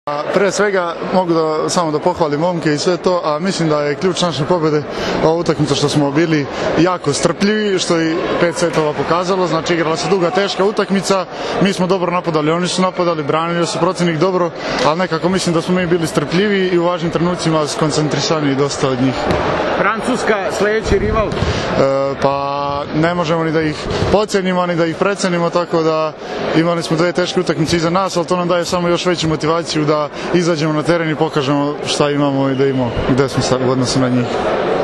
Pre svega mogu samo da pohvalim momke i sve to, a mislim da je ključ naše pobjede ova utakmica što smo bili jako strpljivi, što i 5 setova pokazalo, znači igrala se duga teška utakmica, mi smo dobro napadali, oni su napadali, branili su protivnik dobro, ali nekako mislim da smo mi bili strpljivi i u važnim trenucima skoncentrisani dosta od njih. Francuska, sljedeći rival? Pa ne možemo ni da ih podcenimo, ni da ih precenimo, tako da imali smo 2 teške utakmice iza nas, ali to nam daje samo još veću motivaciju da izađemo na teren i pokažemo šta imamo i da imamo, gde smo u odnosu na njih.